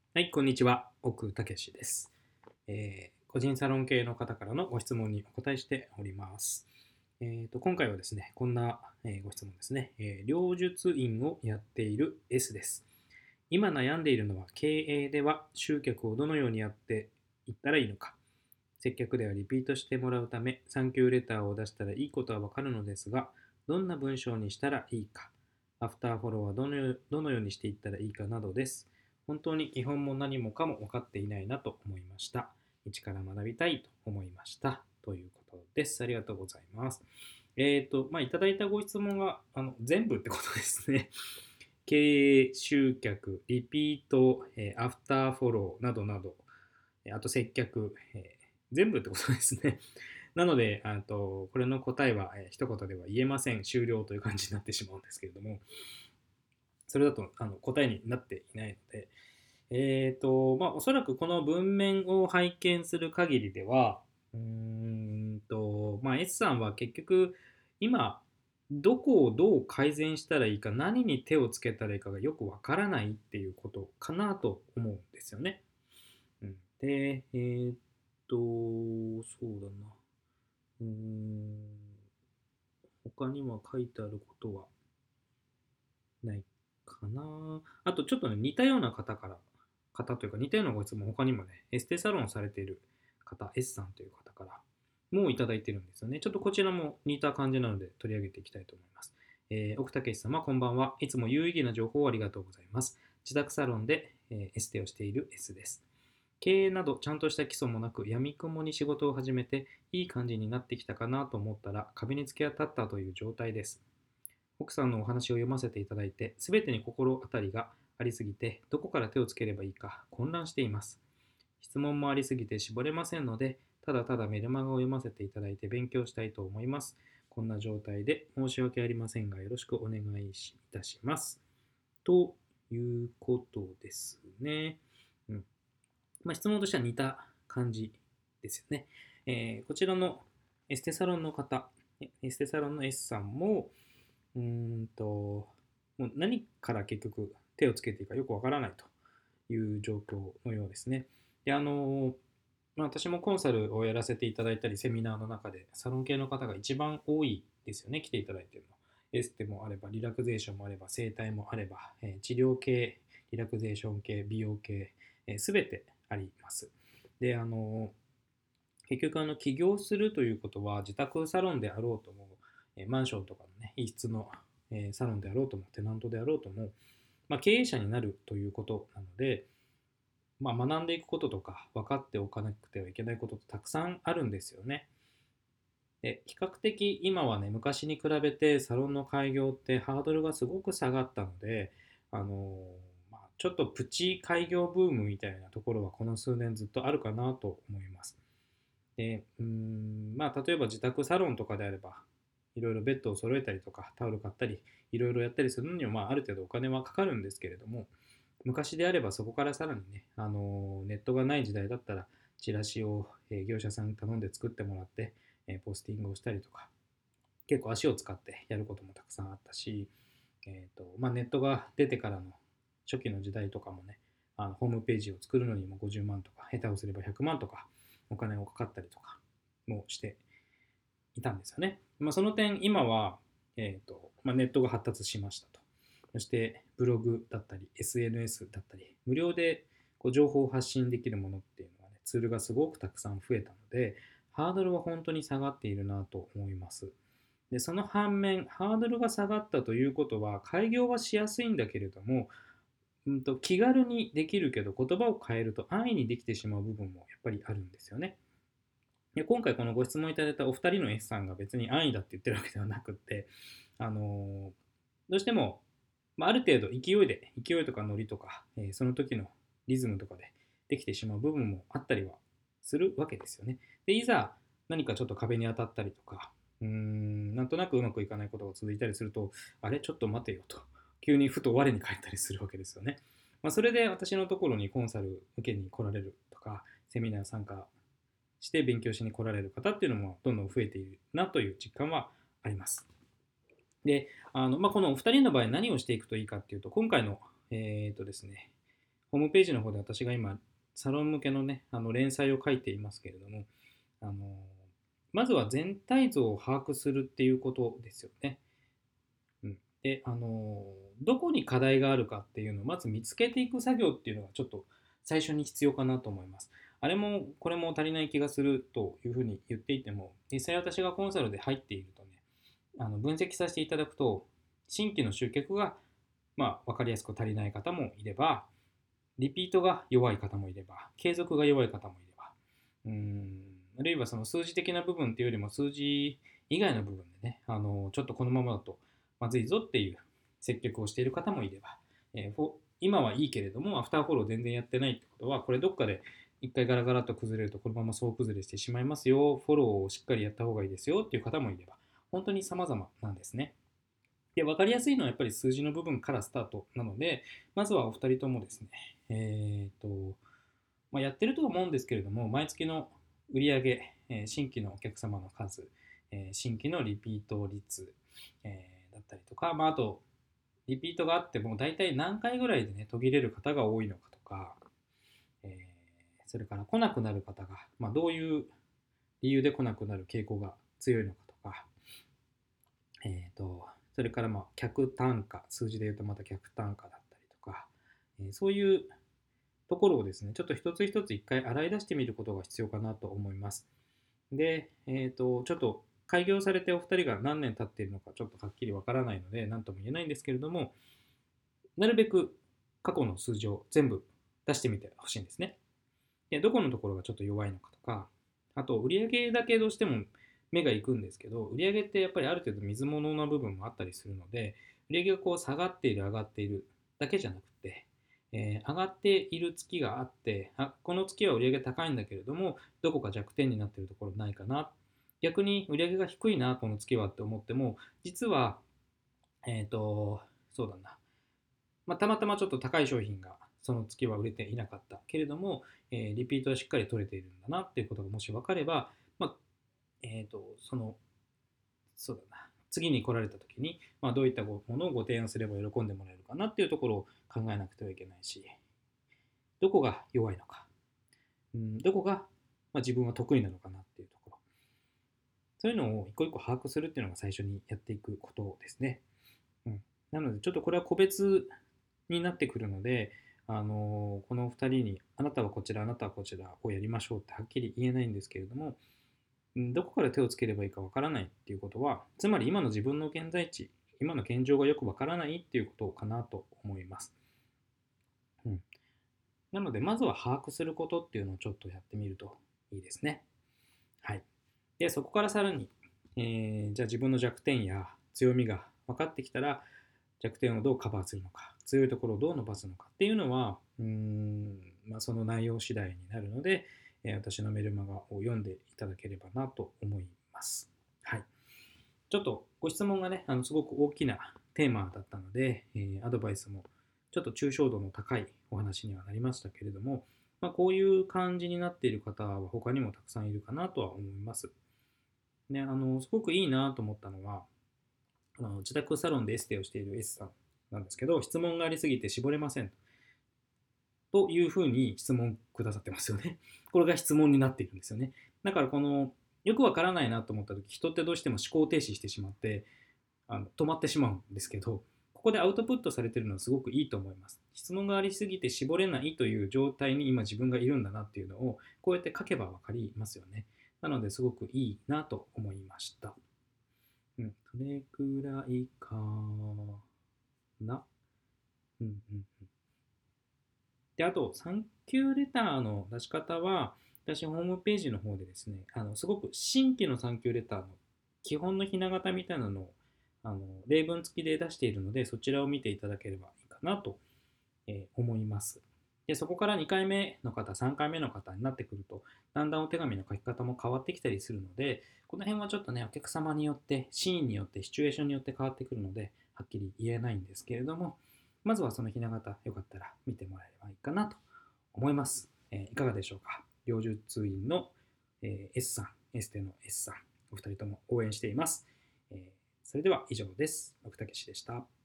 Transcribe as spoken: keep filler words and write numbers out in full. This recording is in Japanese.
はい、こんにちは。奥武史です、えー個人サロン系の方からのご質問にお答えしております。えーと、今回はですね、こんな、えーご質問ですね、えー療術院をやっている S です。今悩んでいるのは経営では集客をどのようにやっていったらいいのか。接客ではリピートしてもらうため、サンキューレターを出したらいいことはわかるのですが、どんな文章にしたらいいか、アフターフォローはどのよどのようにしていったらいいかなどです。本当に基本も何もかも分かっていないなと思いました。一から学びたいと思いました。ということです。ありがとうございます。えっ、ー、と、まあ、いただいたご質問があの全部ってことですね。経営、集客、リピート、えーアフターフォローなどなど、あと接客、えー全部ってことですね。なので、あとこれの答えは、えー一言では言えません。終了という感じになってしまうんですけれども、それだとあの答えになっていないので、えっ、と、まあ、おそらくこの文面を拝見する限りでは、うーんと、まあ、S さんは結局、今、どこをどう改善したらいいか、何に手をつけたらいいかがよくわからないっていうことかなと思うんですよね。うん、で、えっ、と、そうだな。うーん、他には書いてあることはないかな。あと、ちょっとね、似たような方から、方というか似たようなご質問、他にもね、エステサロンをされている方、S さんという方からもいただいてるんですよね。ちょっとこちらも似た感じなので取り上げていきたいと思います。えー、奥武様、こんばんは。いつも有意義な情報をありがとうございます。自宅サロンで、えーエステをしている S です。経営などちゃんとした基礎もなく、やみくもに仕事を始めて、いい感じになってきたかなと思ったら、壁に突き当たったという状態です。奥さんのお話を読ませていただいて、すべてに心当たりがありすぎて、どこから手をつければいいか混乱しています。質問もありすぎて絞れませんので、ただただメルマガを読ませていただいて勉強したいと思います。こんな状態で申し訳ありませんが、よろしくお願いいたします。ということですね。うん。まあ、質問としては似た感じですよね。えーこちらのエステサロンの方、エステサロンの S さんも、うーんと、もう何から結局手をつけていいかよくわからないという状況のようですね。で、あの、まあ、私もコンサルをやらせていただいたり、セミナーの中でサロン系の方が一番多いですよね、来ていただいているの。エステもあれば、リラクゼーションもあれば、整体もあれば、えー治療系、リラクゼーション系、美容系、す、べ、てあります。で、あの、結局あの起業するということは自宅サロンであろうとも、えーマンションとかのね一室の、えーサロンであろうともテナントであろうとも、まあ、経営者になるということなので、まあ、学んでいくこととか分かっておかなくてはいけないことってたくさんあるんですよね。で比較的今はね昔に比べてサロンの開業ってハードルがすごく下がったので、あのーまあ、ちょっとプチ開業ブームみたいなところはこの数年ずっとあるかなと思います。で、うーん、まあ、例えば自宅サロンとかであれば、いろいろベッドを揃えたりとか、タオル買ったり、いろいろやったりするのには、まあ、ある程度お金はかかるんですけれども、昔であればそこからさらにね、あのネットがない時代だったら、チラシを、えー業者さんに頼んで作ってもらって、えーポスティングをしたりとか、結構足を使ってやることもたくさんあったし、えーとまあ、ネットが出てからの初期の時代とかもね、あのホームページを作るのにもごじゅうまんとか、下手をすればひゃくまんとかお金をかかったりとかもしていたんですよね。まあ、その点、今は、えーとまあ、ネットが発達しましたと。そしてブログだったり エスエヌエス だったり無料でこう情報を発信できるものっていうのはね、ツールがすごくたくさん増えたので、ハードルは本当に下がっているなと思います。で、その反面、ハードルが下がったということは、開業はしやすいんだけれども、うんと気軽にできるけど、言葉を変えると安易にできてしまう部分もやっぱりあるんですよね。で今回このご質問いただいたお二人の S さんが別に安易だって言ってるわけではなくって、あのーどうしても、まあ、ある程度勢いで、勢いとかノリとか、えーその時のリズムとかでできてしまう部分もあったりはするわけですよね。で、いざ何かちょっと壁に当たったりとか、うーん、なんとなくうまくいかないことが続いたりすると、あれ、ちょっと待てよと、急にふと我に返ったりするわけですよね。まあ、それで私のところにコンサル受けに来られるとか、セミナー参加して勉強しに来られる方っていうのもどんどん増えているなという実感はあります。で、あのまあ、このお二人の場合何をしていくといいかっていうと、今回の、えーとですね、 ホームページの方で私が今、サロン向けのね、あの連載を書いていますけれども、あのまずは全体像を把握するっていうことですよね。うん、で、あのどこに課題があるかっていうのをまず見つけていく作業っていうのがちょっと最初に必要かなと思います。あれもこれも足りない気がするというふうに言っていても、実際私がコンサルで入っているとね、あの分析させていただくと、新規の集客がまあ分かりやすく足りない方もいれば、リピートが弱い方もいれば、継続が弱い方もいれば、うーんあるいはその数字的な部分っていうよりも数字以外の部分でね、あのちょっとこのままだとまずいぞっていう接客をしている方もいれば、えー今はいいけれども、アフターフォロー全然やってないってことは、これどっかで一回ガラガラと崩れるとこのまま総崩れしてしまいますよ、フォローをしっかりやった方がいいですよっていう方もいれば、本当に様々なんですね。で、分かりやすいのはやっぱり数字の部分からスタートなので、まずはお二人ともですね、えーと、まあ、やってるとは思うんですけれども、毎月の売上、えー新規のお客様の数、えー新規のリピート率、えーだったりとか、まあ、あと、リピートがあっても大体何回ぐらいでね、途切れる方が多いのかとか、えーそれから来なくなる方が、まあ、どういう理由で来なくなる傾向が強いのかとか、えーと、それからまあ客単価、数字で言うとまた客単価だったりとか、えーそういうところをですね、ちょっと一つ一つ一回洗い出してみることが必要かなと思います。で、えーと、ちょっと開業されてお二人が何年経っているのかちょっとはっきりわからないので、何とも言えないんですけれども、なるべく過去の数字を全部出してみてほしいんですね。で、どこのところがちょっと弱いのかとか、あと、売上だけどうしても目が行くんですけど、売上ってやっぱりある程度水物な部分もあったりするので、売上がこう下がっている、上がっているだけじゃなくて、えー上がっている月があって、あ、この月は売上高いんだけれども、どこか弱点になっているところないかな。逆に売上が低いな、この月はって思っても、実は、えっ、と、そうだな。まあ、たまたまちょっと高い商品がその月は売れていなかったけれども、えーリピートはしっかり取れているんだなっていうことがもし分かれば、まあえー、とそのそうだな次に来られた時に、まあ、どういったものをご提案すれば喜んでもらえるかなっていうところを考えなくてはいけないし、どこが弱いのか、うん、どこが、まあ、自分は得意なのかなっていうところ、そういうのを一個一個把握するっていうのが最初にやっていくことですね。うん、なのでちょっとこれは個別になってくるので、あのこのふたりにあなたはこちらあなたはこちらをやりましょうってはっきり言えないんですけれども、どこから手をつければいいかわからないっていうことは、つまり今の自分の現在地、今の現状がよくわからないっていうことかなと思います。うん、なのでまずは把握することっていうのをちょっとやってみるといいですね。はい。で、そこからさらに、えーじゃあ自分の弱点や強みが分かってきたら、弱点をどうカバーするのか、強いところをどう伸ばすのかっていうのは、うーん、まあ、その内容次第になるので、えー私のメルマガを読んでいただければなと思います。はい。ちょっとご質問がね、あのすごく大きなテーマだったので、えーアドバイスもちょっと抽象度の高いお話にはなりましたけれども、まあ、こういう感じになっている方は他にもたくさんいるかなとは思います。ね、あのすごくいいなと思ったのは、あの自宅サロンでエステをしている S さんなんですけど、質問がありすぎて絞れませんというふうに質問くださってますよね。これが質問になっているんですよね。だからこのよくわからないなと思った時、人ってどうしても思考停止してしまってあの止まってしまうんですけど、ここでアウトプットされているのはすごくいいと思います。質問がありすぎて絞れないという状態に今自分がいるんだなっていうのをこうやって書けばわかりますよね。なのですごくいいなと思いました。うん、それくらいかな。うんうんうん。で、あと、サンキューレターの出し方は、私、ホームページの方でですね、あのすごく新規のサンキューレターの基本のひな形みたいなのをあの例文付きで出しているので、そちらを見ていただければいいかなと、えー思います。で、そこからにかいめの方、さんかいめの方になってくると、だんだんお手紙の書き方も変わってきたりするので、この辺はちょっとね、お客様によって、シーンによって、シチュエーションによって変わってくるので、はっきり言えないんですけれども、まずはそのひな形、よかったら見てもらえればいいかなと思います。えーいかがでしょうか。両術院の、えー S さん、エステの S さん、お二人とも応援しています。えーそれでは以上です。奥武史でした。